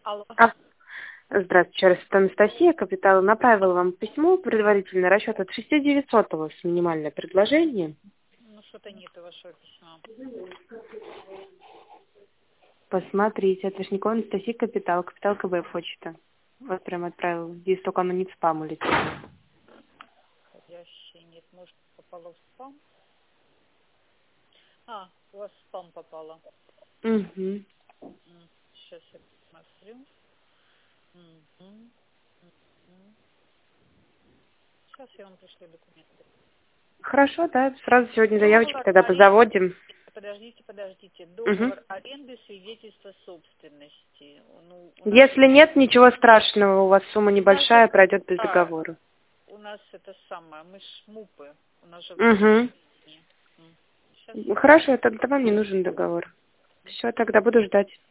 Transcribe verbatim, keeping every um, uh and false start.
Алло. А, здравствуйте, еще раз, это Анастасия. Капитал направила вам письмо, предварительный расчет от шести тысяч девятисот у вас минимальное предложение. Ну, что-то нету вашего письма. Посмотрите, это Вишнякова Анастасия, Капитал, Капитал КБ почта. Вот прям отправила. Здесь только оно не в спам улетело. Входящий нет. Может, попало в спам? А, у вас в спам попало. Угу. Сейчас я посмотрю. Мгм. Мгм. Сейчас я вам пришлю документы. Хорошо, да, сразу сегодня заявочку Договор тогда аренды. позаводим. Подождите, подождите. Угу. Договор аренды, свидетельство собственности. Ну, у нас, Если нет, ничего страшного, у вас сумма у нас небольшая, это, пройдет без а, договора. у нас это самое, мы ж мупы. У нас же в Угу. Сейчас я вам. Хорошо, тогда вам не нужен договор. Все, тогда буду ждать.